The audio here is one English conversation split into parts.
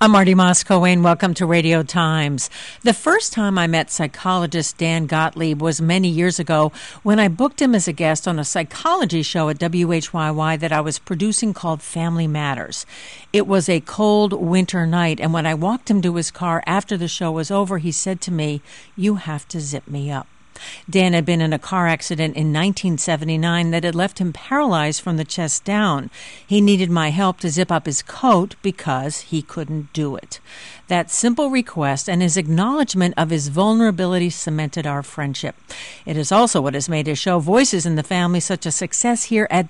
I'm Marty Moscoe-Wayne. Welcome to Radio Times. The first time I met psychologist Dan Gottlieb was many years ago when I booked him as a guest on a psychology show at WHYY that I was producing called Family Matters. It was a cold winter night, and when I walked him to his car after the show was over, he said to me, "You have to zip me up." Dan had been in a car accident in 1979 that had left him paralyzed from the chest down. He needed my help to zip up his coat because he couldn't do it. That simple request and his acknowledgement of his vulnerability cemented our friendship. It is also what has made his show Voices in the Family such a success here at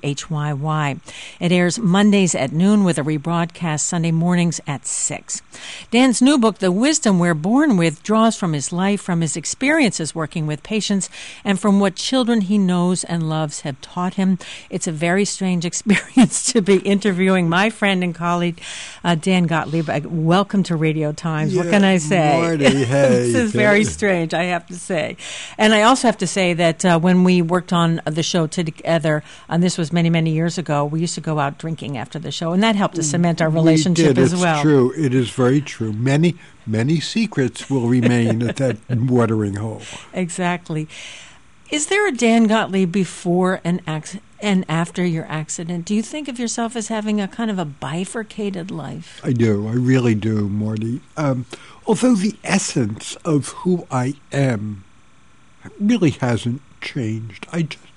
WHYY. It airs Mondays at noon with a rebroadcast Sunday mornings at 6. Dan's new book, The Wisdom We're Born With, draws from his life, from his experiences working with patients, and from what children he knows and loves have taught him. It's a very strange experience to be interviewing my friend and colleague, Dan Gottlieb. Welcome to Radio Times. Yeah, what can I say? Marty, hey. This is very strange, I have to say. And I also have to say that when we worked on the show together, and this was many, many years ago, we used to go out drinking after the show, and that helped to cement our relationship as well. It's true. It is very true. Many secrets will remain at that watering hole. Exactly. Is there a Dan Gottlieb before and after your accident? Do you think of yourself as having a kind of a bifurcated life? I do. I really do, Marty. Although the essence of who I am really hasn't changed.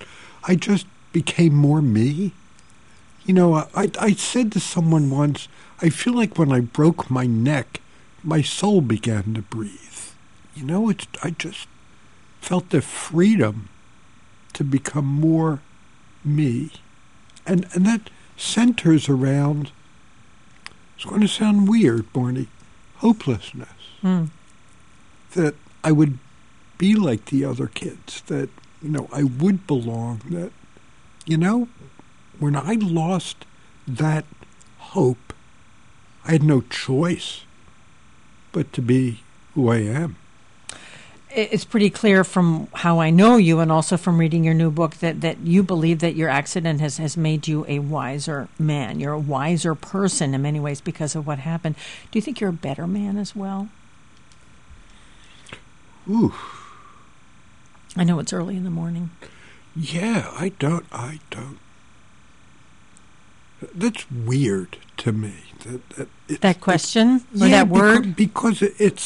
I just became more me. You know, I said to someone once, I feel like when I broke my neck, my soul began to breathe. You know, I just felt the freedom to become more me. And that centers around, it's going to sound weird, Barney, hopelessness. That I would be like the other kids, that, you know, I would belong, that, you know, when I lost that hope, I had no choice but to be who I am. It's pretty clear from how I know you and also from reading your new book that you believe that your accident has made you a wiser man. You're a wiser person in many ways because of what happened. Do you think you're a better man as well? Ooh. I know it's early in the morning. Yeah, I don't. That's weird to me. That question or that word? Because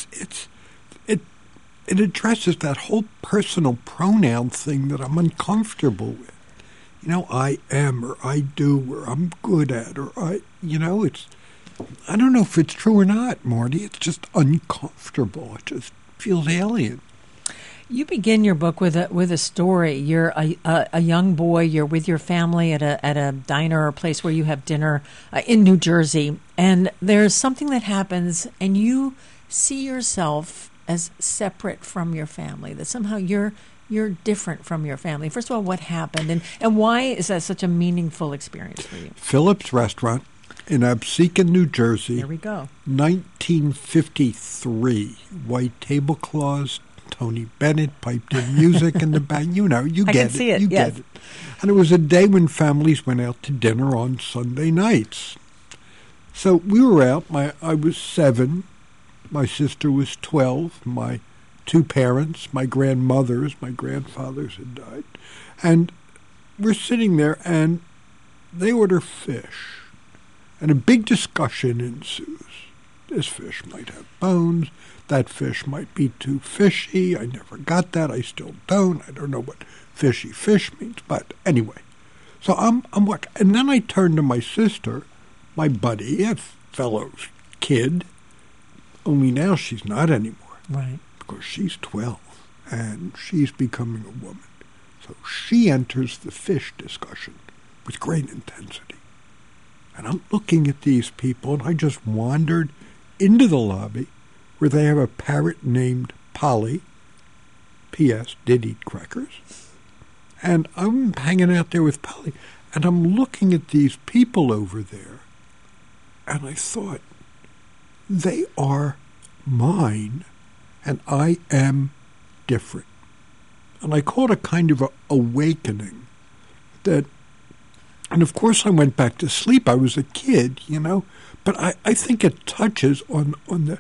it addresses that whole personal pronoun thing that I'm uncomfortable with. You know, I am, or I do, or I'm good at, or I don't know if it's true or not, Marty. It's just uncomfortable. It just feels alien. You begin your book with a story. You're a young boy. You're with your family at a diner or a place where you have dinner in New Jersey, and there's something that happens, and you see yourself as separate from your family. That somehow you're different from your family. First of all, what happened, and why is that such a meaningful experience for you? Phillips Restaurant in Absecon, New Jersey. There we go. 1953. White tablecloths. Tony Bennett piped in music in the back. You know, you get it. I can see it, you yes. get it. And it was a day when families went out to dinner on Sunday nights. So we were out. I was 7. My sister was 12. My 2 parents, my grandfathers had died. And we're sitting there, and they order fish. And a big discussion ensues. This fish might have bones. That fish might be too fishy. I never got that. I still don't. I don't know what fishy fish means. But anyway, so I'm walking. And then I turn to my sister, my buddy, a fellow kid, only now she's not anymore. Right. Because she's 12, and she's becoming a woman. So she enters the fish discussion with great intensity. And I'm looking at these people, and I just wandered into the lobby where they have a parrot named Polly, P.S., did eat crackers. And I'm hanging out there with Polly, and I'm looking at these people over there, and I thought, they are mine, and I am different. And I call it a kind of a awakening that And of course I went back to sleep. I was a kid, you know. But I think it touches on the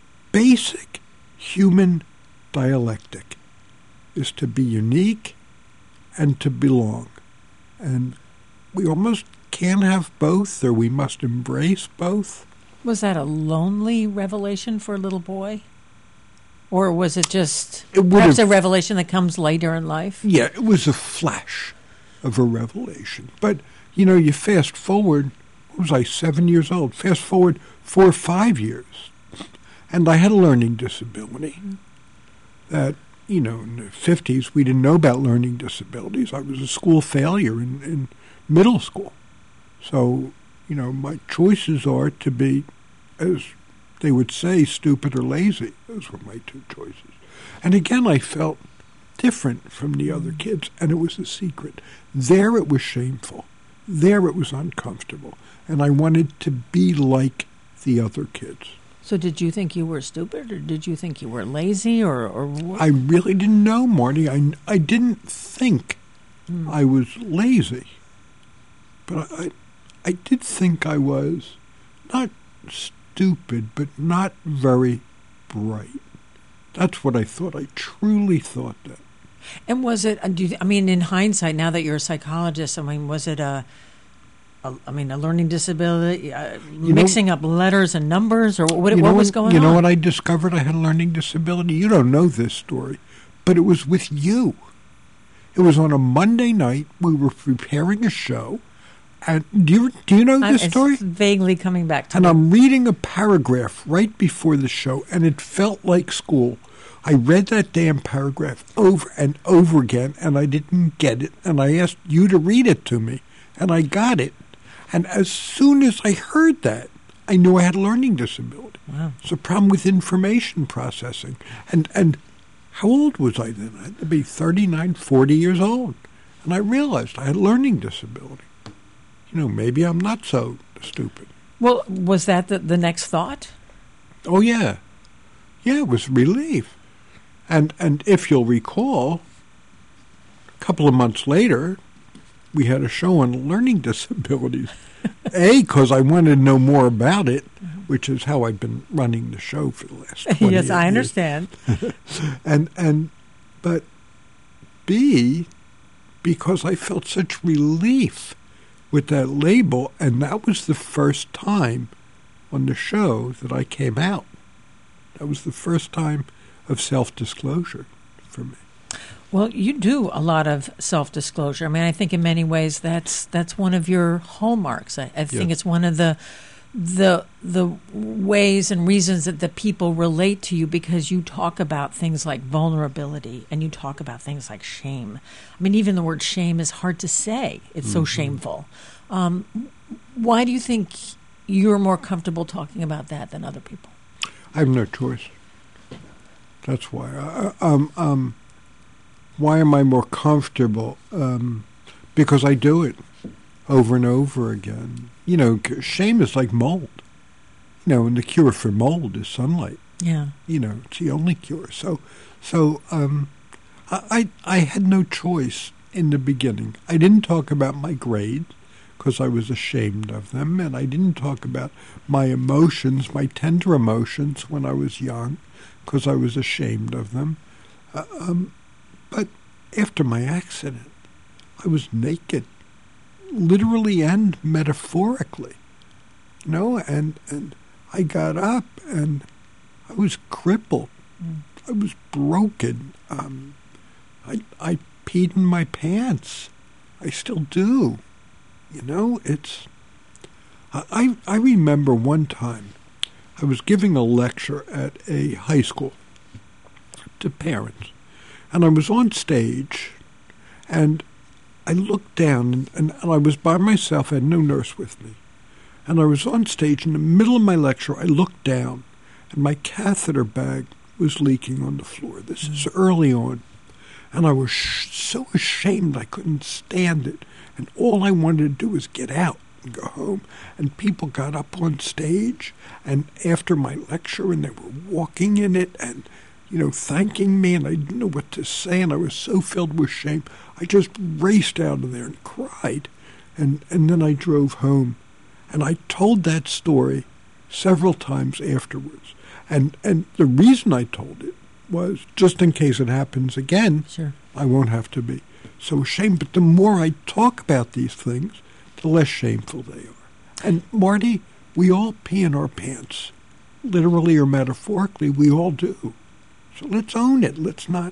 basic human dialectic, is to be unique and to belong. And we almost can't have both, or we must embrace both. Was that a lonely revelation for a little boy? Or was it just perhaps a revelation that comes later in life? Yeah, it was a flash of a revelation. But, you know, you fast forward, what was I, 7 years old? Fast forward 4 or 5 years. And I had a learning disability that, you know, in the 50s, we didn't know about learning disabilities. I was a school failure in middle school. So, you know, my choices are to be, as they would say, stupid or lazy. Those were my two choices. And again, I felt different from the other kids, and it was a secret. There it was shameful. There it was uncomfortable. And I wanted to be like the other kids. So did you think you were stupid, or did you think you were lazy, or what? I really didn't know, Marty. I didn't think I was lazy. But I did think I was not stupid, but not very bright. That's what I thought. I truly thought that. And was it, I mean, in hindsight, now that you're a psychologist, I mean, was it a learning disability, mixing up letters and numbers, or what was going on? You know what I discovered? I had a learning disability. You don't know this story, but it was with you. It was on a Monday night. We were preparing a show. And do you know this story? It's vaguely coming back to me. And I'm reading a paragraph right before the show, and it felt like school. I read that damn paragraph over and over again, and I didn't get it. And I asked you to read it to me, and I got it. And as soon as I heard that, I knew I had a learning disability. Wow. It's a problem with information processing. And how old was I then? I had to be 39, 40 years old. And I realized I had a learning disability. You know, maybe I'm not so stupid. Well, was that the next thought? Oh, yeah. Yeah, it was relief. And if you'll recall, a couple of months later, we had a show on learning disabilities. Because I wanted to know more about it, which is how I've been running the show for the last 20 years. Yes, I understand. But B, because I felt such relief with that label, and that was the first time on the show that I came out. That was the first time of self-disclosure for me. Well, you do a lot of self-disclosure. I mean, I think in many ways that's one of your hallmarks. I think it's one of the ways and reasons that the people relate to you, because you talk about things like vulnerability and you talk about things like shame. I mean, even the word shame is hard to say. It's so shameful. Why do you think you're more comfortable talking about that than other people? I have no choice. That's why. Why am I more comfortable? Because I do it over and over again. You know, shame is like mold. You know, and the cure for mold is sunlight. Yeah. You know, it's the only cure. So I had no choice in the beginning. I didn't talk about my grades because I was ashamed of them, and I didn't talk about my emotions, my tender emotions when I was young, because I was ashamed of them. But after my accident, I was naked, literally and metaphorically, you know, and I got up and I was crippled. I was broken. I peed in my pants. I still do. You know, I remember one time I was giving a lecture at a high school to parents. And I was on stage, and I looked down, and I was by myself. I had no nurse with me. And I was on stage. In the middle of my lecture, I looked down, and my catheter bag was leaking on the floor. This is early on. And I was so ashamed I couldn't stand it. And all I wanted to do was get out and go home. And people got up on stage, and after my lecture, and they were walking in it, and you know, thanking me, and I didn't know what to say, and I was so filled with shame. I just raced out of there and cried. And then I drove home, and I told that story several times afterwards. And the reason I told it was just in case it happens again, Sure. I won't have to be so ashamed. But the more I talk about these things, the less shameful they are. And Marty, we all pee in our pants. Literally or metaphorically, we all do. So let's own it. Let's not,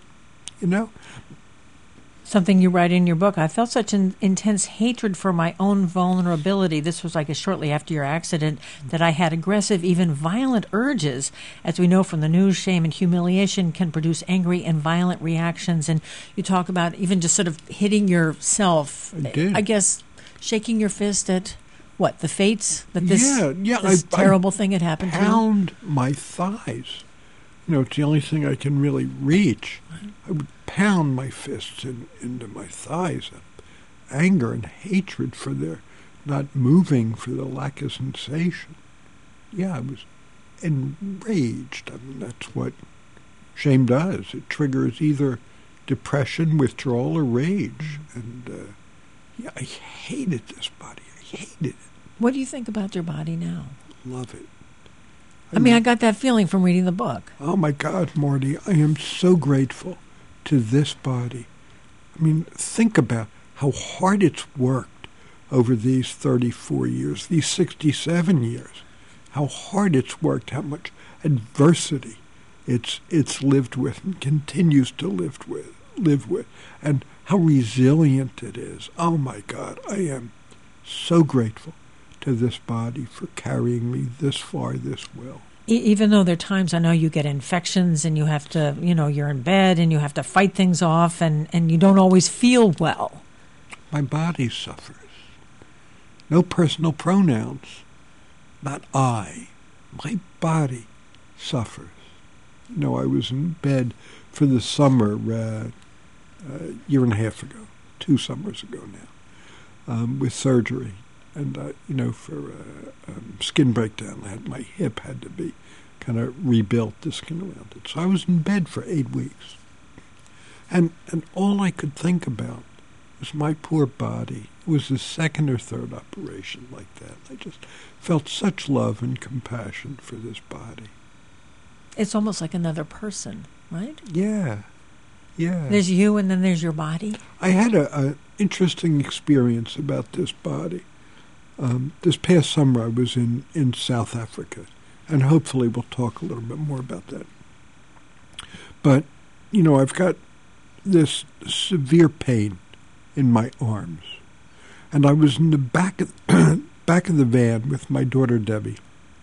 Something you write in your book. I felt such an intense hatred for my own vulnerability. This was shortly after your accident that I had aggressive, even violent urges. As we know from the news, shame and humiliation can produce angry and violent reactions. And you talk about even just sort of hitting yourself. I did. I guess shaking your fist at what, the fates that this terrible thing had happened to you. Pound my thighs. It's the only thing I can really reach. I would pound my fists into my thighs. Anger and hatred for their not moving, for the lack of sensation. Yeah, I was enraged. I mean, that's what shame does. It triggers either depression, withdrawal, or rage. And I hated this body. I hated it. What do you think about your body now? Love it. I got that feeling from reading the book. Oh, my God, Marty, I am so grateful to this body. I mean, think about how hard it's worked over these 34 years, these 67 years, how hard it's worked, how much adversity it's lived with and continues to live with, and how resilient it is. Oh, my God, I am so grateful to this body for carrying me this far, this well. Even though there are times I know you get infections and you have to, you're in bed and you have to fight things off and you don't always feel well. My body suffers. No personal pronouns. Not I. My body suffers. I was in bed for the summer a year and a half ago, 2 summers ago now, with surgery. And, for skin breakdown, my hip had to be kind of rebuilt, the skin around it. So I was in bed for 8 weeks. And all I could think about was my poor body. It was the second or third operation like that. I just felt such love and compassion for this body. It's almost like another person, right? Yeah. There's you and then there's your body. I had an interesting experience about this body. This past summer I was in South Africa, and hopefully we'll talk a little bit more about that. But, I've got this severe pain in my arms. And I was in the back of the van with my daughter Debbie.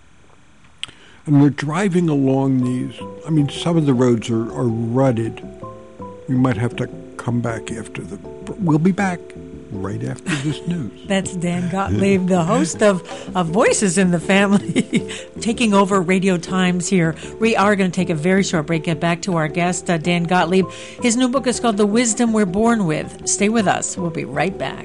And we're driving along these, some of the roads are rutted. We might have to come back after we'll be back right after this news. That's Dan Gottlieb, the host of Voices in the Family, taking over Radio Times here. We are going to take a very short break, get back to our guest, Dan Gottlieb. His new book is called The Wisdom We're Born With. Stay with us. We'll be right back.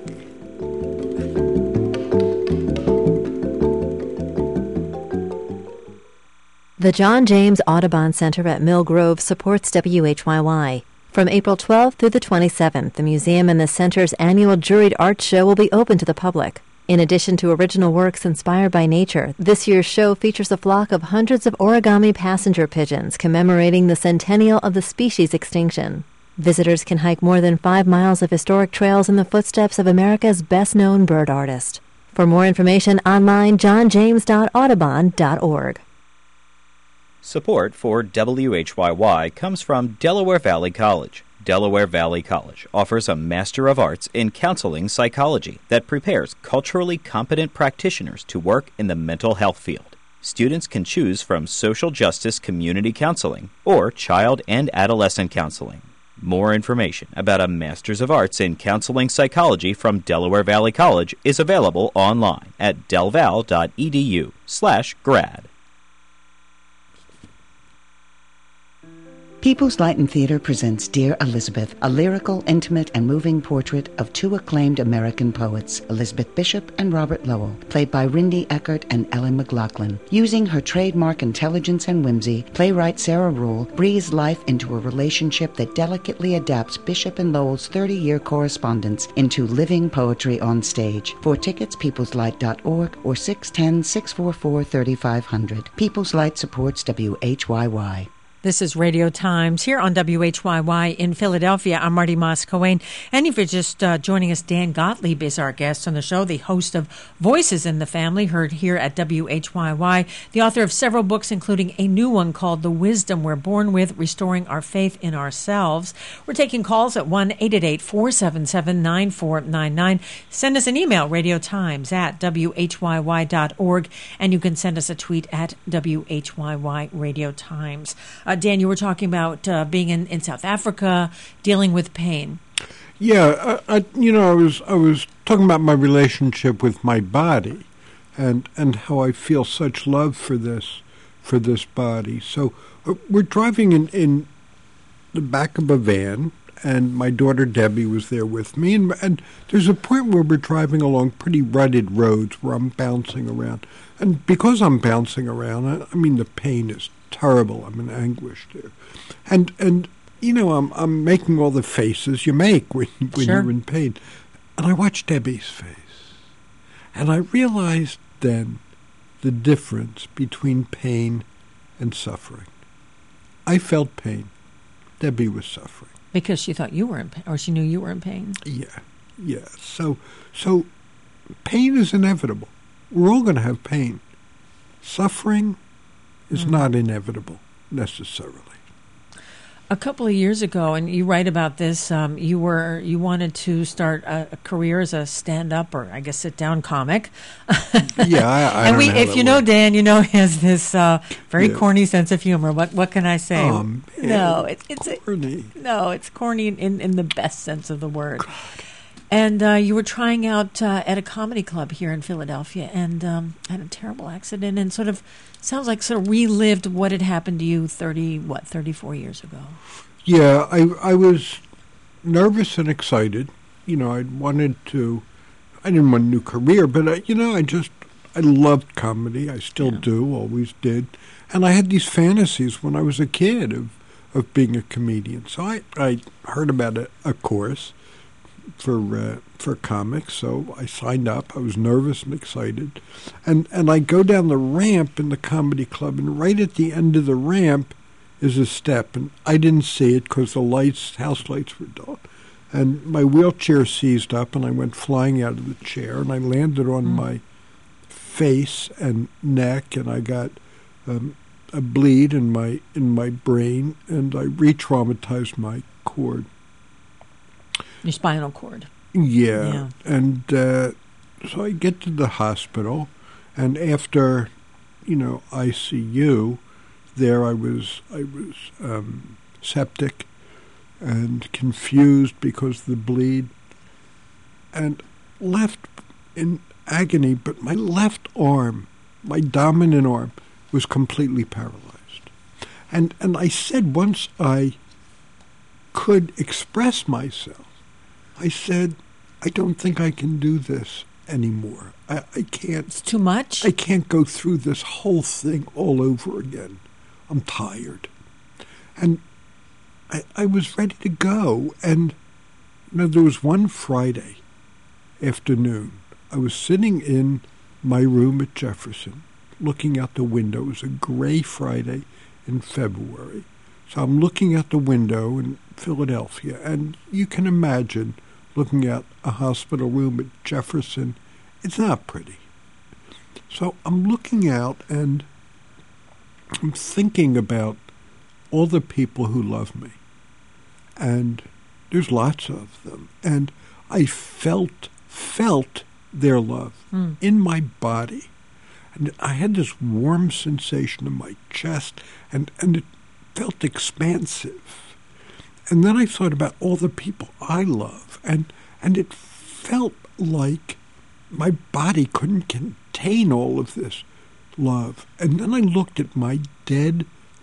The John James Audubon Center at Mill Grove supports WHYY. From April 12th through the 27th, the museum and the center's annual juried art show will be open to the public. In addition to original works inspired by nature, this year's show features a flock of hundreds of origami passenger pigeons commemorating the centennial of the species' extinction. Visitors can hike more than 5 miles of historic trails in the footsteps of America's best-known bird artist. For more information online, johnjames.audubon.org. Support for WHYY comes from Delaware Valley College. Delaware Valley College offers a Master of Arts in Counseling Psychology that prepares culturally competent practitioners to work in the mental health field. Students can choose from social justice community counseling or child and adolescent counseling. More information about a Master's of Arts in Counseling Psychology from Delaware Valley College is available online at delval.edu/grad. People's Light and Theater presents Dear Elizabeth, a lyrical, intimate, and moving portrait of two acclaimed American poets, Elizabeth Bishop and Robert Lowell, played by Rindy Eckert and Ellen McLaughlin. Using her trademark intelligence and whimsy, playwright Sarah Rule breathes life into a relationship that delicately adapts Bishop and Lowell's 30-year correspondence into living poetry on stage. For tickets, peopleslight.org or 610-644-3500. People's Light supports WHYY. This is Radio Times here on WHYY in Philadelphia. I'm Marty Moss-Coane. And if you're just joining us, Dan Gottlieb is our guest on the show, the host of Voices in the Family, heard here at WHYY, the author of several books, including a new one called The Wisdom We're Born With, Restoring Our Faith in Ourselves. We're taking calls at 1-888-477-9499. Send us an email, radiotimes@whyy.org, and you can send us a tweet at WHYY Radio Times. Dan, you were talking about being in South Africa, dealing with pain. Yeah, I was talking about my relationship with my body, and how I feel such love for this body. So we're driving in the back of a van, and my daughter Debbie was there with me, and there's a point where we're driving along pretty rutted roads where I'm bouncing around, and because I'm bouncing around, I mean the pain is terrible. I'm in anguish there, and I'm making all the faces you make when Sure. you're in pain, and I watched Debbie's face, and I realized then the difference between pain and suffering. I felt pain. Debbie was suffering Because she thought you were in pain, or she knew you were in pain. Yeah. So pain is inevitable. We're all going to have pain. Suffering is not inevitable necessarily. A couple of years ago, and you write about this, you wanted to start a career as a stand-up, or I guess sit-down comic. Yeah, I and don't know if how you that know works. Dan, you know he has this very Yeah. corny sense of humor. What can I say? No, it's corny. No, it's corny in the best sense of the word. And you were trying out at a comedy club here in Philadelphia, and had a terrible accident, and sounds like relived what had happened to you 34 years ago. Yeah, I was nervous and excited. I didn't want a new career, but I loved comedy. I still do, always did. And I had these fantasies when I was a kid of being a comedian. So I heard about a course for comics, so I signed up. I was nervous and excited. And I go down the ramp in the comedy club, and right at the end of the ramp is a step, and I didn't see it because the house lights were dull. And my wheelchair seized up, and I went flying out of the chair, and I landed on my face and neck, and I got a bleed in my brain, and I re-traumatized my cord. Your spinal cord. Yeah. And so I get to the hospital, and after, ICU, there I was septic and confused because of the bleed, and left in agony. But my left arm, my dominant arm, was completely paralyzed. And I said once I could express myself, I said, I don't think I can do this anymore. I can't. It's too much? I can't go through this whole thing all over again. I'm tired. And I was ready to go. And there was one Friday afternoon. I was sitting in my room at Jefferson, looking out the window. It was a gray Friday in February. So I'm looking out the window in Philadelphia, and you can imagine looking at a hospital room at Jefferson. It's not pretty. So I'm looking out, and I'm thinking about all the people who love me. And there's lots of them. And I felt their love in my body. And I had this warm sensation in my chest, and it felt expansive. And then I thought about all the people I love, and it felt like my body couldn't contain all of this love. And then I looked at my dead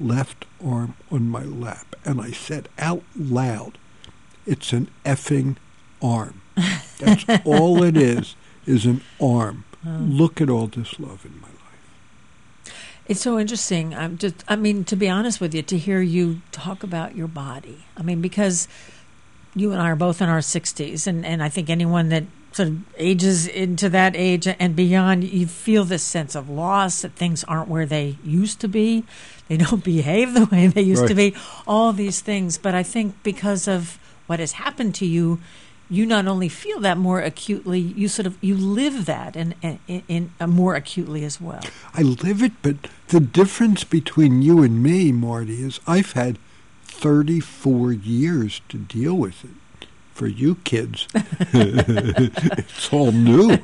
left arm on my lap, and I said out loud, "It's an effing arm." That's all it is an arm. Look at all this love in my life. It's so interesting. To be honest with you, to hear you talk about your body. I mean, because you and I are both in our 60s, and I think anyone that sort of ages into that age and beyond, you feel this sense of loss, that things aren't where they used to be. They don't behave the way they used to be, all these things. But I think because of what has happened to you, you not only feel that more acutely, you live that in more acutely as well. I live it, but the difference between you and me, Marty, is I've had 34 years to deal with it. For you kids, it's all new.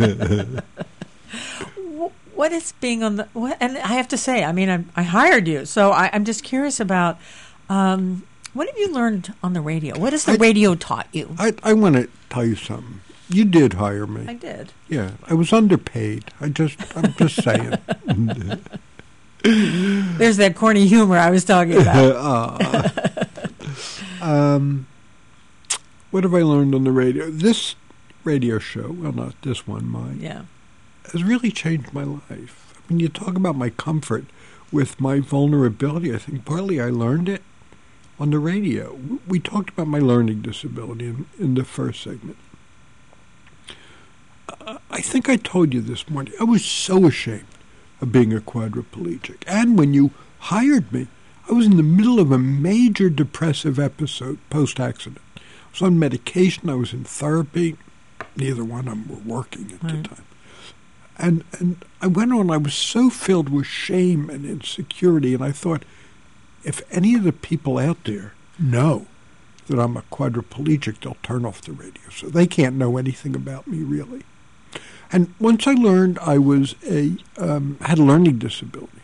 What is being on the? And I have to say, I mean, I hired you, so I'm just curious about what have you learned on the radio? What has the radio taught you? I want to tell you something. You did hire me. I did. Yeah, I was underpaid. I'm just saying. There's that corny humor I was talking about. What have I learned on the radio? This radio show, well, not this one, mine, has really changed my life. I mean, you talk about my comfort with my vulnerability. I think partly I learned it on the radio. We talked about my learning disability in the first segment. I think I told you this morning, I was so ashamed of being a quadriplegic. And when you hired me, I was in the middle of a major depressive episode post-accident. I was on medication. I was in therapy. Neither one of them were working at the time. And I went on. I was so filled with shame and insecurity. And I thought, if any of the people out there know that I'm a quadriplegic, they'll turn off the radio. So they can't know anything about me, really. And once I learned I was had a learning disability,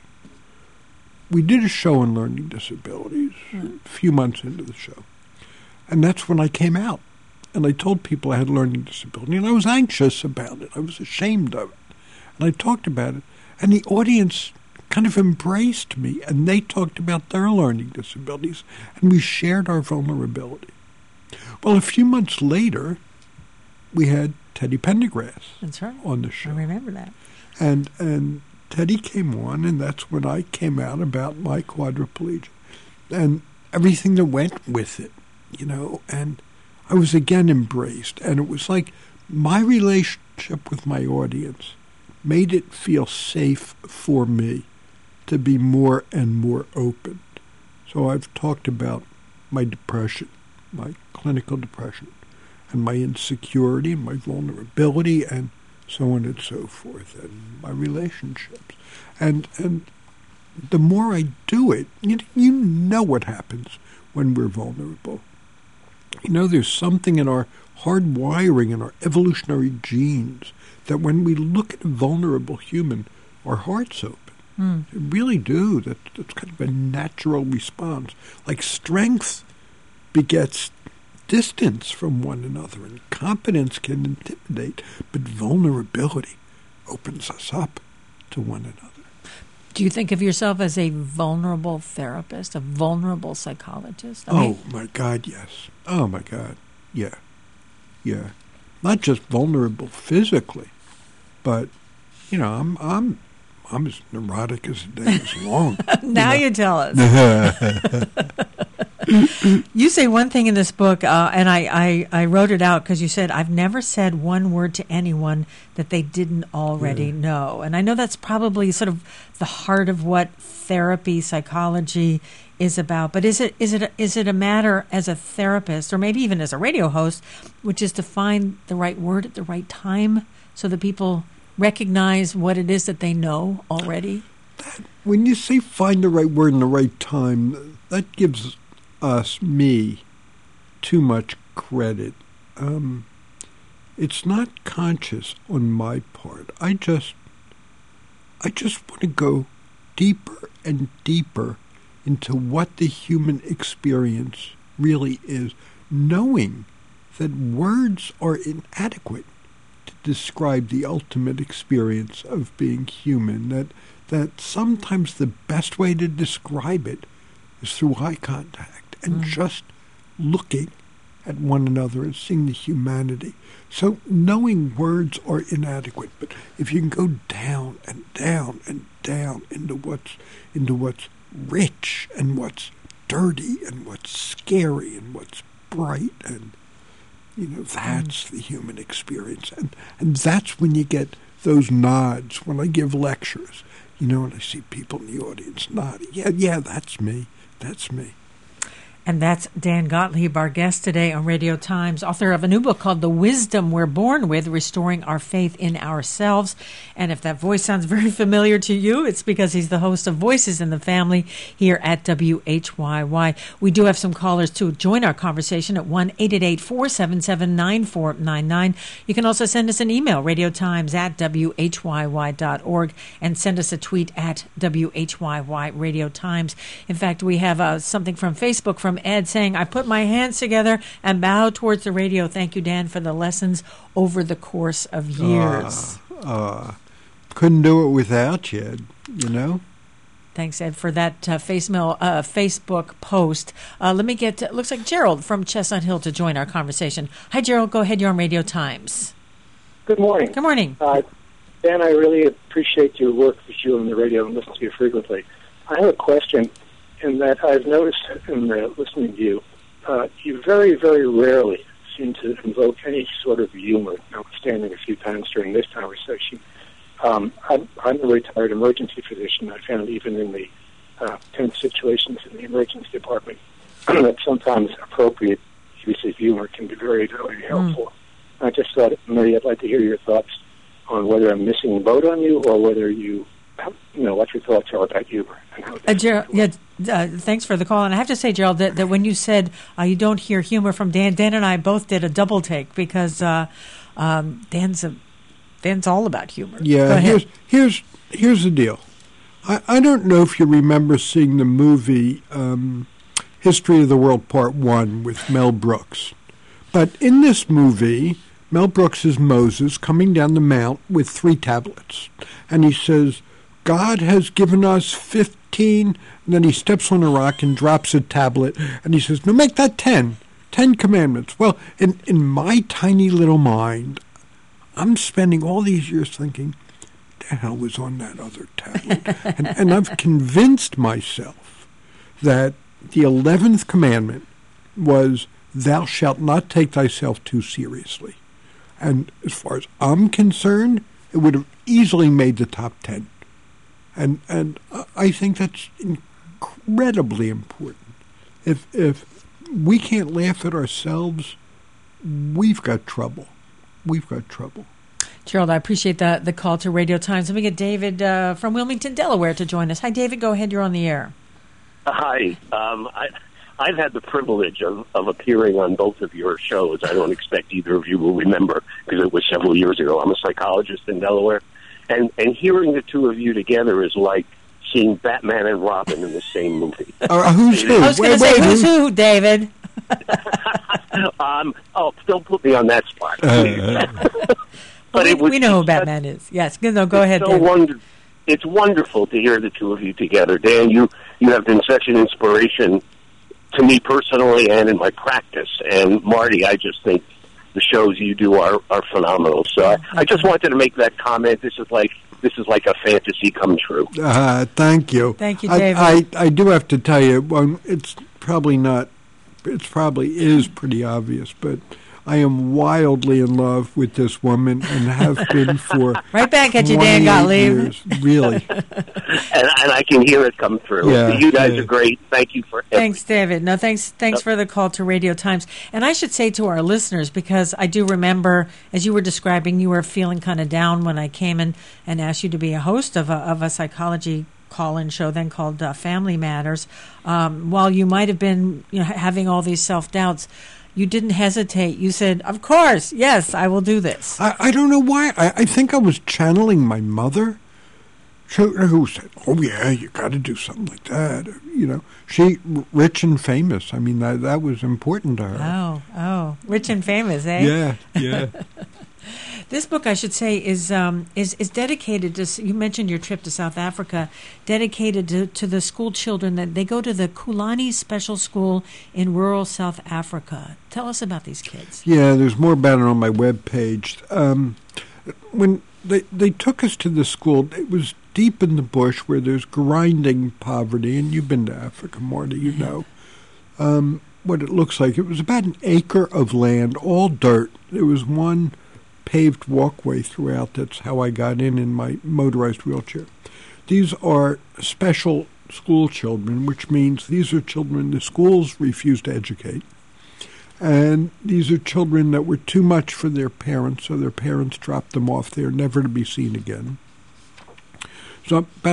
we did a show on learning disabilities a few months into the show. And that's when I came out. And I told people I had a learning disability. And I was anxious about it. I was ashamed of it. And I talked about it. And the audience kind of embraced me. And they talked about their learning disabilities. And we shared our vulnerability. Well, a few months later, we had Teddy Pendergrass on the show. I remember that. And Teddy came on, and that's when I came out about my quadriplegia. And everything that went with it. You know, and I was again embraced. And it was like my relationship with my audience made it feel safe for me to be more and more open. So I've talked about my depression, my clinical depression, and my insecurity, and my vulnerability, and so on and so forth, and my relationships. And the more I do it, you know what happens when we're vulnerable. You know, there's something in our hard wiring, in our evolutionary genes, that when we look at a vulnerable human, our hearts open. They really do. That's kind of a natural response. Like strength begets distance from one another, and competence can intimidate, but vulnerability opens us up to one another. Do you think of yourself as a vulnerable therapist, a vulnerable psychologist? My God, yes. Oh, my God. Yeah. Yeah. Not just vulnerable physically, but, you know, I'm as neurotic as the day is long. Now you tell us. You say one thing in this book, and I wrote it out because you said, I've never said one word to anyone that they didn't already know. And I know that's probably sort of the heart of what therapy, psychology is about. But is it a matter as a therapist, or maybe even as a radio host, which is to find the right word at the right time so that people recognize what it is that they know already? When you say find the right word in the right time, that gives me too much credit. It's not conscious on my part. I just want to go deeper and deeper into what the human experience really is, knowing that words are inadequate to describe the ultimate experience of being human, that sometimes the best way to describe it is through eye contact and just looking at one another and seeing the humanity. So knowing words are inadequate, but if you can go down and down and down into what's rich and what's dirty and what's scary and what's bright, and that's the human experience, and that's when you get those nods when I give lectures, and I see people in the audience nodding. Yeah, that's me. And that's Dan Gottlieb, our guest today on Radio Times, author of a new book called The Wisdom We're Born With, Restoring Our Faith in Ourselves. And if that voice sounds very familiar to you, it's because he's the host of Voices in the Family here at WHYY. We do have some callers to join our conversation at 1-888-477-9499. You can also send us an email, radiotimes@whyy.org, and send us a tweet at WHYY Radio Times. In fact, we have something from Facebook from Ed saying, I put my hands together and bow towards the radio. Thank you, Dan, for the lessons over the course of years. Couldn't do it without you, Thanks, Ed, for that Facebook post. Let me get, looks like Gerald from Chestnut Hill to join our conversation. Hi, Gerald. Go ahead. You're on Radio Times. Good morning. Good morning. Dan, I really appreciate your work that you on the radio and listen to you frequently. I have a question. In that I've noticed in listening to you, you very, very rarely seem to invoke any sort of humor, notwithstanding a few times during this conversation. I'm a retired emergency physician. I found even in the tense situations in the emergency department that sometimes appropriate use of humor can be very, very helpful. I just thought maybe I'd like to hear your thoughts on whether I'm missing a boat on you or whether what your thoughts are about humor. And how Gerald, thanks for the call. And I have to say, Gerald, that when you said you don't hear humor from Dan and I both did a double take because Dan's all about humor. Yeah, here's the deal. I don't know if you remember seeing the movie History of the World Part 1 with Mel Brooks. But in this movie, Mel Brooks is Moses coming down the mount with 3 tablets. And he says, God has given us 15, and then he steps on a rock and drops a tablet, and he says, no, make that 10 commandments. Well, in my tiny little mind, I'm spending all these years thinking, the hell was on that other tablet? and I've convinced myself that the 11th commandment was, thou shalt not take thyself too seriously. And as far as I'm concerned, it would have easily made the top 10. And I think that's incredibly important. If we can't laugh at ourselves, we've got trouble. Gerald, I appreciate the call to Radio Times. Let me get David from Wilmington, Delaware to join us. Hi, David. Go ahead. You're on the air. Hi. I've had the privilege of appearing on both of your shows. I don't expect either of you will remember because it was several years ago. I'm a psychologist in Delaware. And hearing the two of you together is like seeing Batman and Robin in the same movie. Who's who? I was going to say, who's who, David? Don't put me on that spot. But we know who Batman is. Yes, no, go ahead, David. It's wonderful to hear the two of you together. Dan, you have been such an inspiration to me personally and in my practice. And Marty, I just think the shows you do are phenomenal. So I just wanted to make that comment. This is like a fantasy come true. Thank you. Thank you, David. I do have to tell you, it's probably is pretty obvious, but I am wildly in love with this woman and have been for right back at you, Dan Gottlieb. Years, really. and I can hear it come through. Yeah, you guys are great. Thank you for everything. Thanks, David. No, thanks for the call to Radio Times. And I should say to our listeners, because I do remember, as you were describing, you were feeling kind of down when I came in and asked you to be a host of a psychology call-in show then called Family Matters. While you might have been having all these self-doubts, you didn't hesitate. You said, of course, yes, I will do this. I don't know why. I think I was channeling my mother, who said, oh, yeah, you got to do something like that. She, rich and famous. I mean, that was important to her. Oh, rich and famous, eh? Yeah. This book, I should say, is dedicated to, you mentioned your trip to South Africa, dedicated to the school children that they go to the Kulani Special School in rural South Africa. Tell us about these kids. Yeah, there's more about it on my webpage. When they took us to the school, it was deep in the bush where there's grinding poverty, and you've been to Africa, Marty, you know. What it looks like. It was about an acre of land, all dirt. There was one paved walkway throughout. That's how I got in my motorized wheelchair. These are special school children, which means these are children the schools refuse to educate. And these are children that were too much for their parents, so their parents dropped them off there, never to be seen again. So about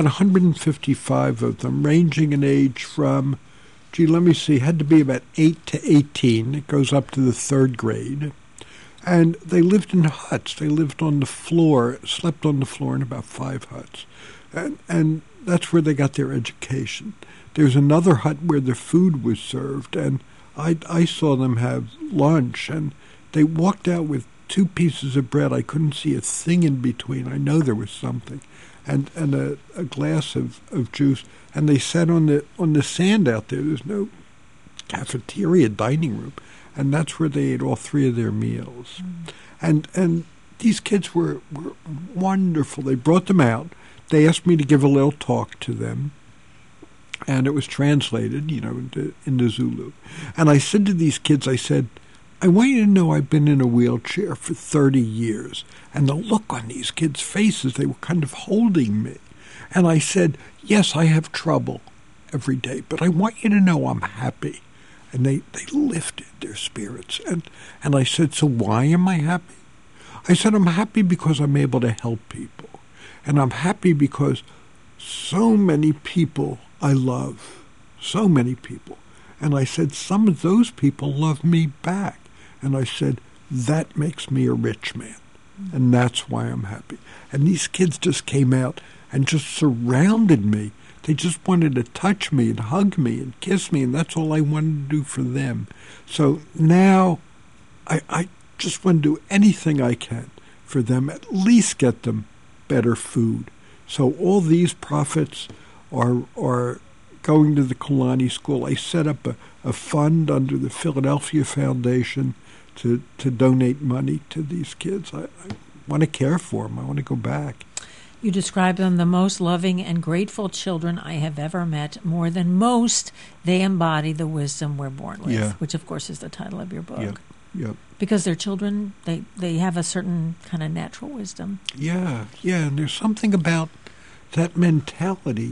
155 of them, ranging in age from, had to be about 8 to 18. It goes up to the third grade. And they lived in huts. They lived on the floor, slept on the floor in about 5 huts. And that's where they got their education. There's another hut where the food was served, and I saw them have lunch, and they walked out with 2 pieces of bread. I couldn't see a thing in between. I know there was something. And a glass of juice, and they sat on the sand out there. There's no cafeteria, dining room, and that's where they ate all 3 of their meals. And these kids were wonderful. They brought them out. They asked me to give a little talk to them, and it was translated, into Zulu. And I said to these kids, I said, I want you to know I've been in a wheelchair for 30 years. And the look on these kids' faces, they were kind of holding me. And I said, yes, I have trouble every day, but I want you to know I'm happy. And they lifted their spirits. And I said, so why am I happy? I said, I'm happy because I'm able to help people. And I'm happy because so many people I love, so many people. And I said, some of those people love me back. And I said, that makes me a rich man. And that's why I'm happy. And these kids just came out and just surrounded me. They just wanted to touch me and hug me and kiss me, and that's all I wanted to do for them. So now I just want to do anything I can for them, at least get them better food. So all these profits are going to the Kulani School. I set up a fund under the Philadelphia Foundation to donate money to these kids. I want to care for them. I want to go back. You describe them the most loving and grateful children I have ever met. More than most, they embody the wisdom we're born with, which, of course, is the title of your book. Yeah. Because they're children, they have a certain kind of natural wisdom. Yeah, and there's something about that mentality.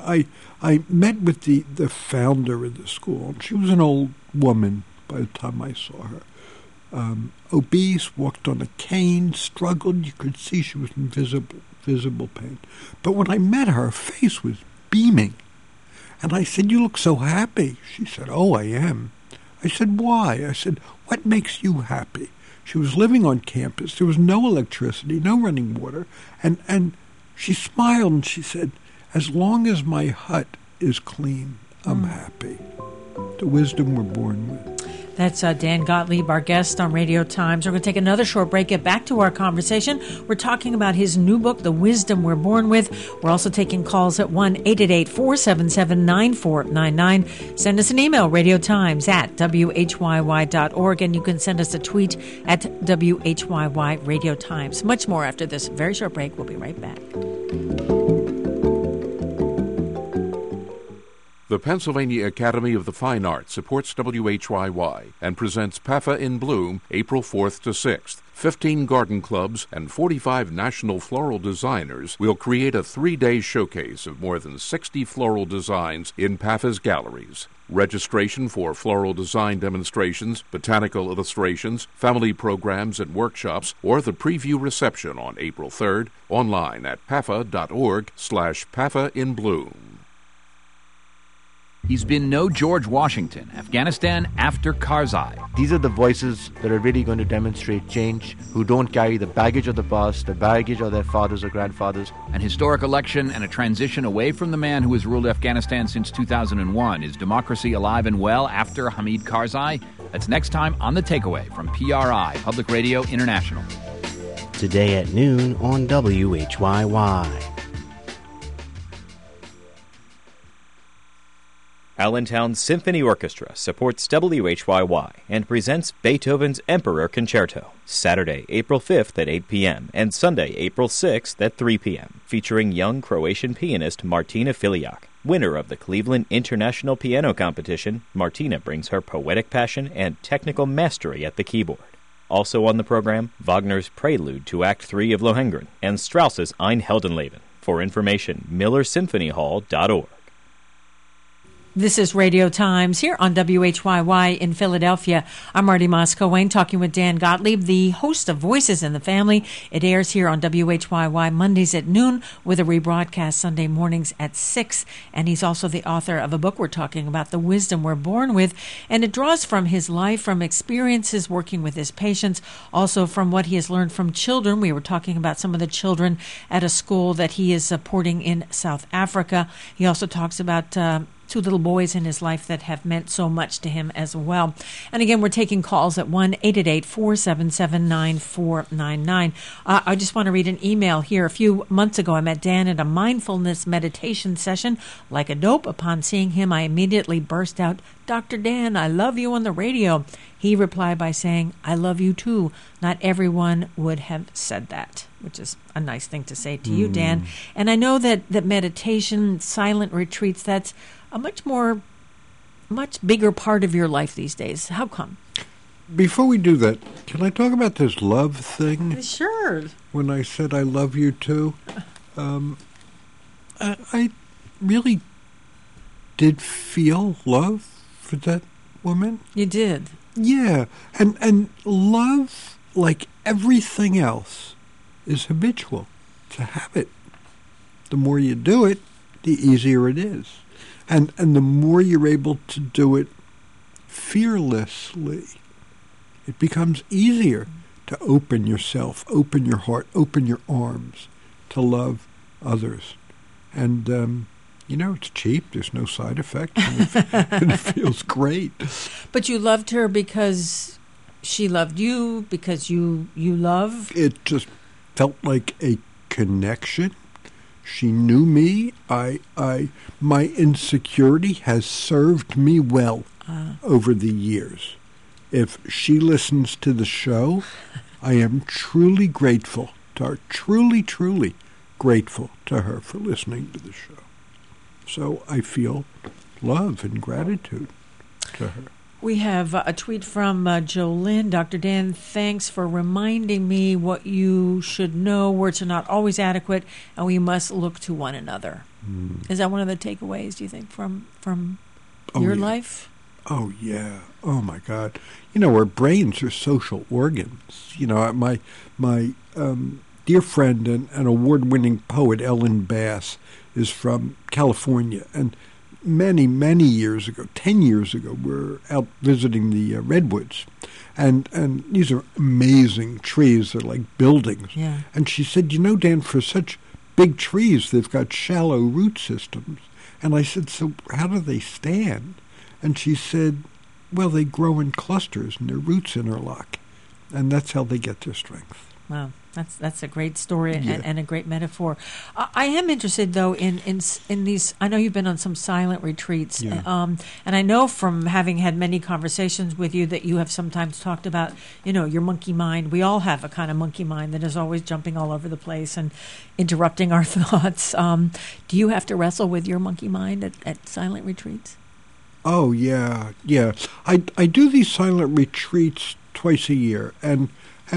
I met with the founder of the school, and she was an old woman by the time I saw her. Obese, walked on a cane, struggled. You could see she was in visible pain. But when I met her face was beaming. And I said, you look so happy. She said, oh, I am. I said, why? I said, what makes you happy? She was living on campus. There was no electricity, no running water. And she smiled and she said, as long as my hut is clean, I'm happy. The wisdom we're born with. That's Dan Gottlieb, our guest on Radio Times. We're going to take another short break, get back to our conversation. We're talking about his new book, The Wisdom We're Born With. We're also taking calls at 1-888-477-9499. Send us an email, radiotimes@whyy.org, and you can send us a tweet at WHYY Radio Times. Much more after this very short break. We'll be right back. The Pennsylvania Academy of the Fine Arts supports WHYY and presents PAFA in Bloom April 4th to 6th. 15 garden clubs and 45 national floral designers will create a 3-day showcase of more than 60 floral designs in PAFA's galleries. Registration for floral design demonstrations, botanical illustrations, family programs and workshops, or the preview reception on April 3rd, online at pafa.org/PAFAinBloom. He's been no George Washington, Afghanistan after Karzai. These are the voices that are really going to demonstrate change, who don't carry the baggage of the past, the baggage of their fathers or grandfathers. An historic election and a transition away from the man who has ruled Afghanistan since 2001. Is democracy alive and well after Hamid Karzai? That's next time on The Takeaway from PRI, Public Radio International. today at noon on WHYY. Allentown Symphony Orchestra supports WHYY and presents Beethoven's Emperor Concerto, Saturday, April 5th at 8 p.m. and Sunday, April 6th at 3 p.m., featuring young Croatian pianist Martina Filiak. Winner of the Cleveland International Piano Competition, Martina brings her poetic passion and technical mastery at the keyboard. Also on the program, Wagner's Prelude to Act 3 of Lohengrin and Strauss's Ein Heldenleben. For information, millersymphonyhall.org. This is Radio Times here on WHYY in Philadelphia. I'm Marty Moscow-Wayne talking with Dan Gottlieb, the host of Voices in the Family. It airs here on WHYY Mondays at noon with a rebroadcast Sunday mornings at 6. And he's also the author of a book we're talking about, The Wisdom We're Born With. And it draws from his life, from experiences working with his patients, also from what he has learned from children. We were talking about some of the children at a school that he is supporting in South Africa. He also talks about two little boys in his life that have meant so much to him as well. And again, we're taking calls at 1-888-477-9499. I just want to read an email here. A few months ago, I met Dan at a mindfulness meditation session. Like a dope, upon seeing him, I immediately burst out, "Dr. Dan, I love you on the radio." He replied by saying, "I love you too." Not everyone would have said that, which is a nice thing to say to you, Dan. And I know that meditation, silent retreats, that's a much bigger part of your life these days. How come? Before we do that, can I talk about this love thing? Sure. When I said I love you too, I really did feel love for that woman. You did? Yeah. And love, like everything else, is habitual. It's a habit. The more you do it, the easier it is. And the more you're able to do it fearlessly, it becomes easier to open yourself, open your heart, open your arms to love others. And, it's cheap. There's no side effects. And it feels great. But you loved her because she loved you, because you love? It just felt like a connection. She knew me. My insecurity has served me well over the years. If she listens to the show, I am truly grateful to her, truly grateful to her for listening to the show. So I feel love and gratitude to her. We have a tweet from Jolynn. Dr. Dan, thanks for reminding me what you should know. Words are not always adequate, and we must look to one another. Is that one of the takeaways, do you think, from your life? Oh, yeah. Oh, my God. Our brains are social organs. My dear friend and award-winning poet Ellen Bass is from California, and many, many years ago, 10 years ago, we're out visiting the redwoods. And these are amazing trees. They're like buildings. Yeah. And she said, Dan, for such big trees, they've got shallow root systems. And I said, so how do they stand? And she said, well, they grow in clusters and their roots interlock. And that's how they get their strength. Wow. That's a great story and a great metaphor. I am interested, though, in these. I know you've been on some silent retreats, and I know from having had many conversations with you that you have sometimes talked about, your monkey mind. We all have a kind of monkey mind that is always jumping all over the place and interrupting our thoughts. Do you have to wrestle with your monkey mind at silent retreats? Oh, yeah. I do these silent retreats twice a year, and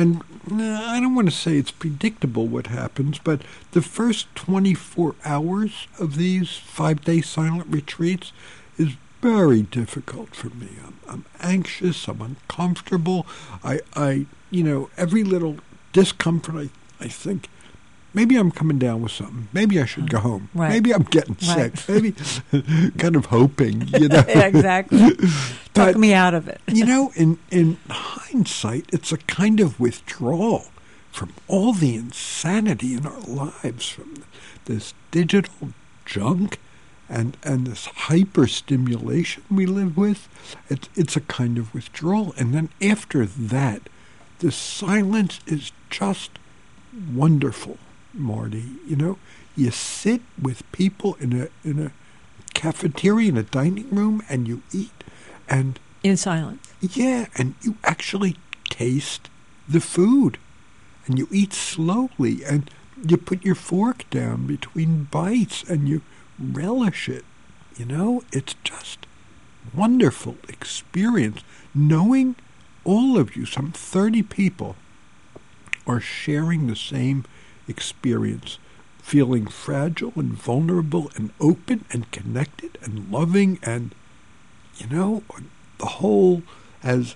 I don't want to say it's predictable what happens, but the first 24 hours of these 5-day silent retreats is very difficult for me. I'm anxious. I'm uncomfortable. I every little discomfort, I think, maybe I'm coming down with something. Maybe I should go home. Right. Maybe I'm getting sick. Maybe kind of hoping, Yeah, exactly. Talk me out of it. In hindsight, it's a kind of withdrawal from all the insanity in our lives, from this digital junk and this hyper-stimulation we live with. It's a kind of withdrawal. And then after that, the silence is just wonderful, Marty. You know, you sit with people in a cafeteria, in a dining room, and you eat, and in silence. Yeah, and you actually taste the food, and you eat slowly, and you put your fork down between bites, and you relish it. You know, it's just wonderful experience knowing all of you, some 30 people, are sharing the same experience, feeling fragile and vulnerable and open and connected and loving, and, you know, the whole, as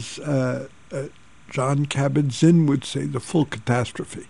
John Kabat-Zinn would say, the full catastrophe.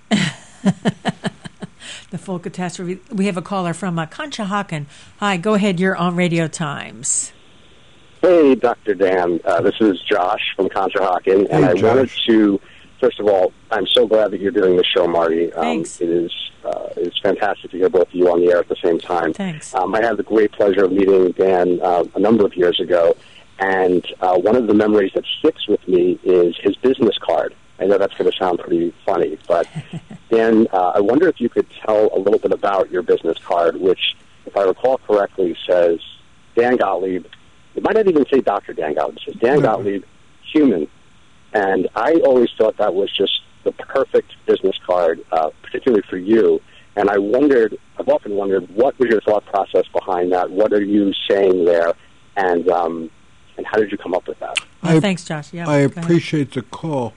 The full catastrophe. We have a caller from Conshohocken. Hi, go ahead. You're on Radio Times. Hey, Dr. Dan. This is Josh from Conshohocken, and I wanted to, first of all, I'm so glad that you're doing this show, Marty. Thanks. It's fantastic to hear both of you on the air at the same time. Thanks. I had the great pleasure of meeting Dan a number of years ago, and one of the memories that sticks with me is his business card. I know that's going to sound pretty funny, but Dan, I wonder if you could tell a little bit about your business card, which, if I recall correctly, says Dan Gottlieb. It might not even say Dr. Dan Gottlieb. It says Dan Gottlieb, human. And I always thought that was just the perfect business card, particularly for you. And I've often wondered, what was your thought process behind that? What are you saying there? And how did you come up with that? Thanks, Josh. Yeah, I appreciate the call.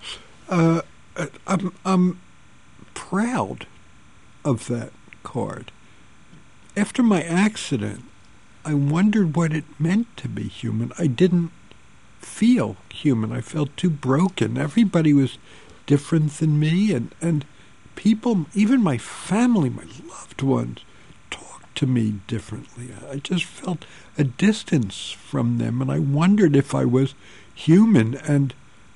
I'm proud of that card. After my accident, I wondered what it meant to be human. I didn't feel human. I felt too broken. Everybody was different than me, and people, even my family, my loved ones, talked to me differently. I just felt a distance from them, and I wondered if I was human, and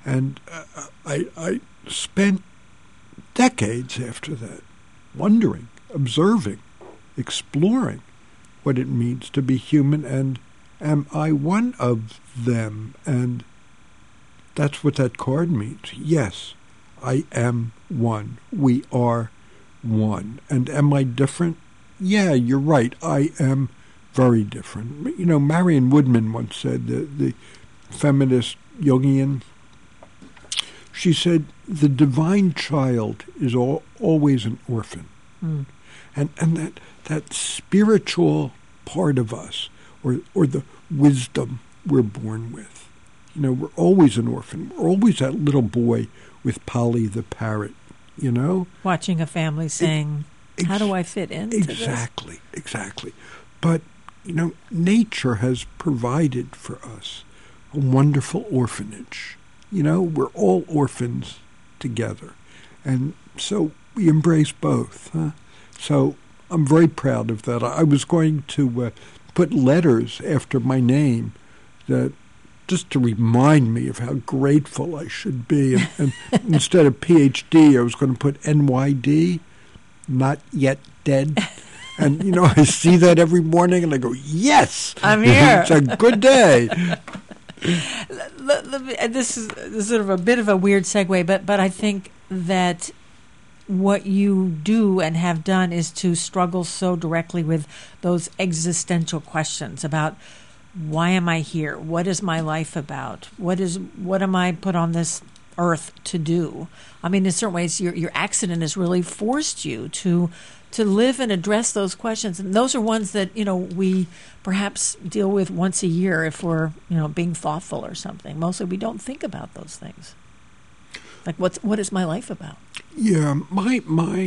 I spent decades after that wondering, observing, exploring what it means to be human, and am I one of them? And that's what that card means. Yes, I am one. We are one. And am I different? Yeah, you're right. I am very different. You know, Marion Woodman once said, the feminist Jungian, she said, the divine child is always an orphan. Mm. And that spiritual part of us, or the wisdom we're born with. You know, we're always an orphan. We're always that little boy with Polly the parrot, you know? Watching a family saying, how do I fit into this? Exactly. But, you know, nature has provided for us a wonderful orphanage. You know, we're all orphans together. And so we embrace both. Huh? So I'm very proud of that. I was going to put letters after my name that just to remind me of how grateful I should be. And instead of PhD, I was going to put NYD, not yet dead. And, you know, I see that every morning and I go, yes, I'm here. It's a good day. This is sort of a bit of a weird segue, but I think that what you do and have done is to struggle so directly with those existential questions about why am I here? What is my life about? What am I put on this earth to do? I mean, in certain ways, your accident has really forced you to live and address those questions. And those are ones that, you know, we perhaps deal with once a year if we're, you know, being thoughtful or something. Mostly we don't think about those things. Like, what is my life about? Yeah, my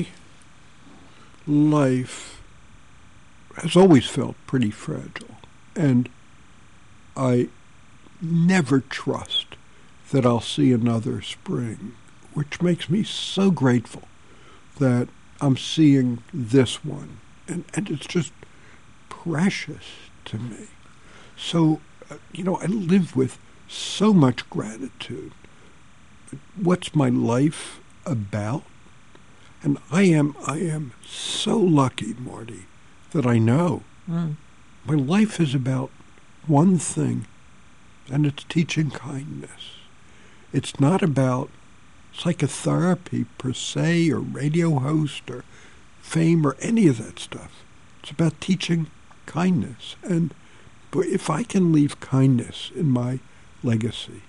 life has always felt pretty fragile. And I never trust that I'll see another spring, which makes me so grateful that I'm seeing this one. And it's just precious to me. So, you know, I live with so much gratitude. What's my life about? And I am so lucky, Marty, that I know. My life is about one thing, and it's teaching kindness. It's not about psychotherapy per se, or radio host, or fame, or any of that stuff. It's about teaching kindness. And if I can leave kindness in my legacy,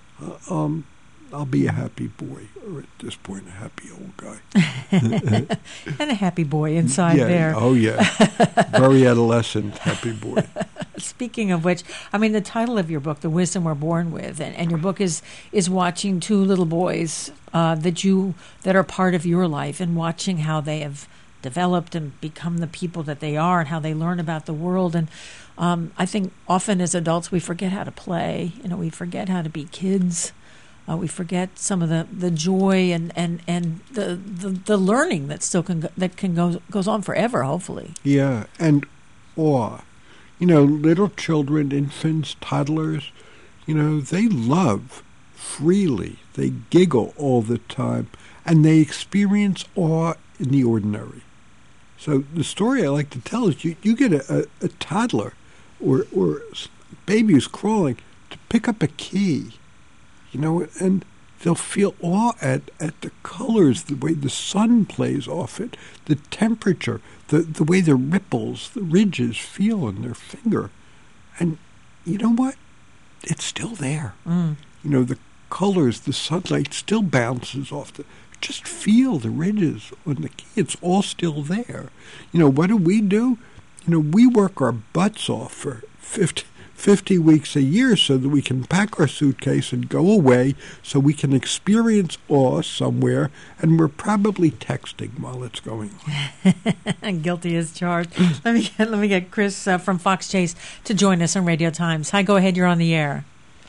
I'll be a happy boy, or at this point, a happy old guy. And a happy boy inside there. Oh, yeah. Very adolescent, happy boy. Speaking of which, I mean, the title of your book, The Wisdom We're Born With, and your book is watching two little boys that are part of your life, and watching how they have developed and become the people that they are, and how they learn about the world. And I think often as adults we forget how to play. We forget how to be kids. We forget some of the joy and the learning that still goes on forever, hopefully. Yeah, and awe. Little children, infants, toddlers, they love freely. They giggle all the time, and they experience awe in the ordinary. So the story I like to tell is you get a toddler or baby who's crawling to pick up a key, and they'll feel awe at the colors, the way the sun plays off it, the temperature, the way the ripples, the ridges feel on their finger. And you know what? It's still there. The colors, the sunlight still bounces off just feel the ridges on the key. It's all still there. What do? We work our butts off for 50 weeks a year so that we can pack our suitcase and go away so we can experience awe somewhere, and we're probably texting while it's going on. Guilty as charged. Let me get Chris from Fox Chase to join us on Radio Times. Hi, go ahead. You're on the air.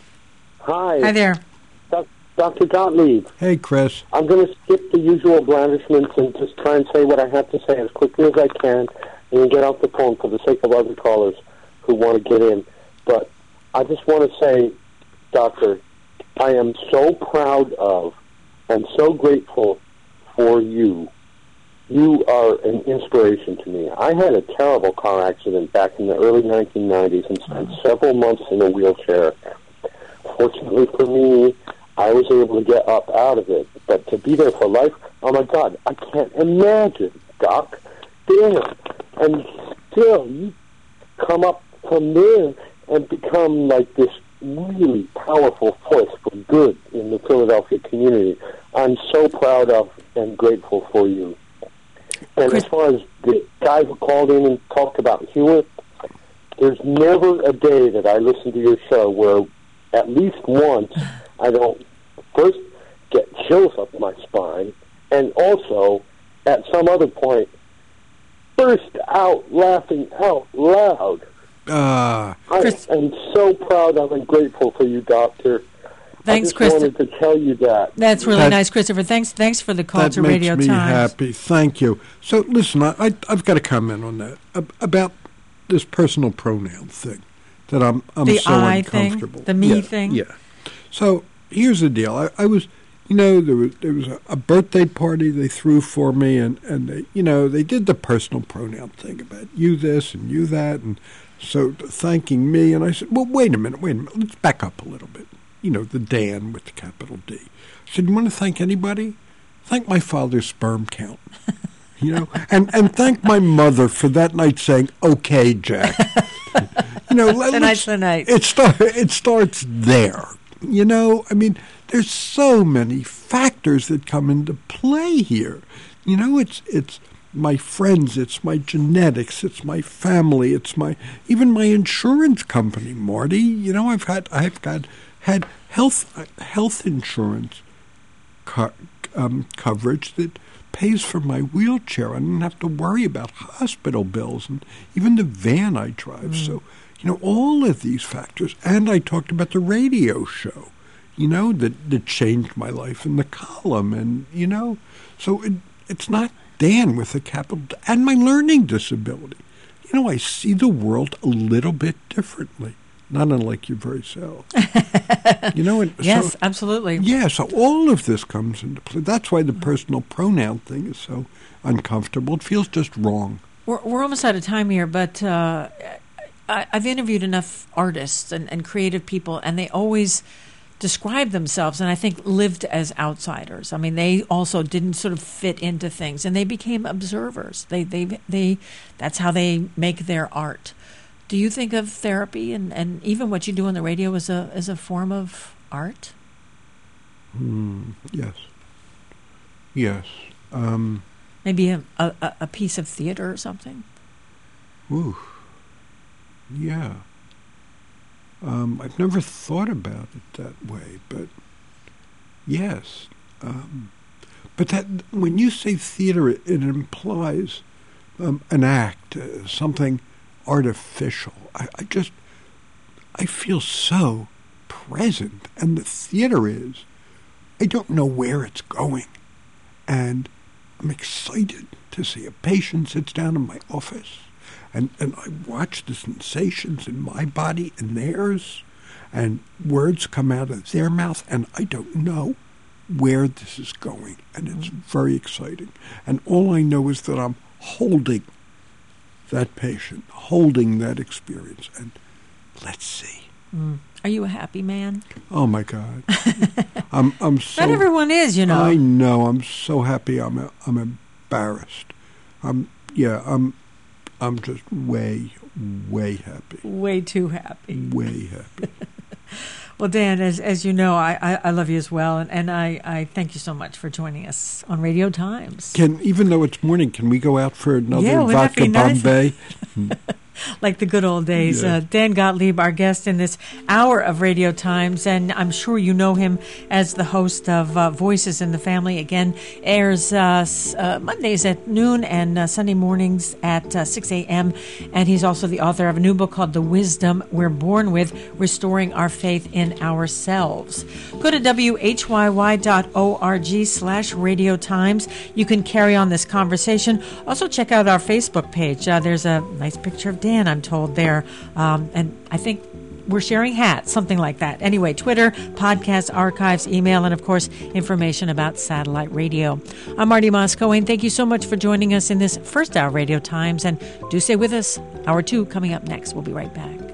Hi there. Dr. Gottlieb. Hey, Chris. I'm going to skip the usual blandishments and just try and say what I have to say as quickly as I can and get off the phone for the sake of other callers who want to get in. But I just want to say, Doctor, I am so proud of and so grateful for you. You are an inspiration to me. I had a terrible car accident back in the early 1990s and spent several months in a wheelchair. Fortunately for me, I was able to get up out of it. But to be there for life, oh my God, I can't imagine, Doc. Damn. And still, you come up from there and become like this really powerful force for good in the Philadelphia community. I'm so proud of and grateful for you. And as far as the guy who called in and talked about humor, there's never a day that I listen to your show where at least once I don't first get chills up my spine, and also at some other point burst out laughing out loud. I am so proud of and grateful for you, Doctor. Thanks, Christopher. I just wanted to tell you that. That's really nice, Christopher. Thanks for the call to Radio Times. That makes me happy. Thank you. So, listen, I've got to comment on that about this personal pronoun thing that I'm the so I uncomfortable. Thing, the me thing. Yeah. So here's the deal. I was, there was a birthday party they threw for me, and they, they did the personal pronoun thing about you this and you that, and so thanking me. And I said, well, wait a minute. Let's back up a little bit. The Dan with the capital D. I said, you want to thank anybody? Thank my father's sperm count. And thank my mother for that night saying, okay, Jack. Tonight's the night. It starts there. There's so many factors that come into play here. It's my friends, it's my genetics, it's my family, it's even my insurance company, Marty. I've had health insurance coverage that pays for my wheelchair. I don't have to worry about hospital bills and even the van I drive. So, all of these factors. And I talked about the radio show, that changed my life in the column. And, so it's not Dan with a capital D, and my learning disability. I see the world a little bit differently. Not unlike your very self. Yes, absolutely. Yeah, so all of this comes into play. That's why the personal pronoun thing is so uncomfortable. It feels just wrong. We're almost out of time here, but I've interviewed enough artists and creative people, and they always described themselves, and I think lived as outsiders. I mean, they also didn't sort of fit into things, and they became observers. They that's how they make their art. Do you think of therapy and even what you do on the radio as a form of art? Yes. Yes. Maybe a piece of theater or something? Ooh. Yeah. I've never thought about it that way, but yes. But that when you say theater, it implies an act, something artificial. I feel so present, and the theater is. I don't know where it's going, and I'm excited to see a patient sits down in my office, and I watch the sensations in my body and theirs, and words come out of their mouth, and I don't know where this is going, and it's very exciting. And all I know is that I'm holding that patient, holding that experience, and let's see. Are you a happy man? Oh my God, I'm so. Not everyone is, you know. I know. I'm so happy. I'm embarrassed. I'm just way happy. Way too happy. Way happy. Well, Dan, as you know, I love you as well, and I thank you so much for joining us on Radio Times. Even though it's morning, can we go out for another vodka Bombay? Like the good old days. Yeah. Dan Gottlieb, our guest in this hour of Radio Times, and I'm sure you know him as the host of Voices in the Family. Again, airs Mondays at noon and Sunday mornings at 6 a.m. And he's also the author of a new book called The Wisdom We're Born With, Restoring Our Faith in Ourselves. Go to whyy.org/Radio Times. You can carry on this conversation. Also check out our Facebook page. There's a nice picture of Dan, I'm told, there. And I think we're sharing hats, something like that. Anyway, Twitter, podcast, archives, email, and, of course, information about satellite radio. I'm Marty Moscoe, thank you so much for joining us in this first hour of Radio Times. And do stay with us. Hour 2 coming up next. We'll be right back.